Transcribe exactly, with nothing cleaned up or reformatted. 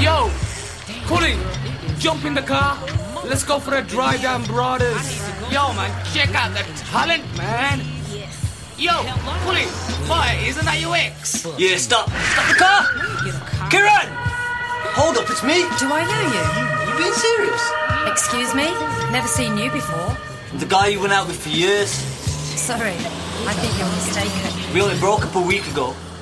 Yo, Colin, jump in the car. Let's go for a drive down Broaders. Yo, man, check out the talent, man. Yo, Colin, boy, isn't that your ex? Yeah, stop. Stop the car. Kieran! Hold up, it's me. Do I know you? You being serious? Excuse me? Never seen you before. I'm the guy you went out with for years. Sorry, I think you're mistaken. We only broke up a week ago.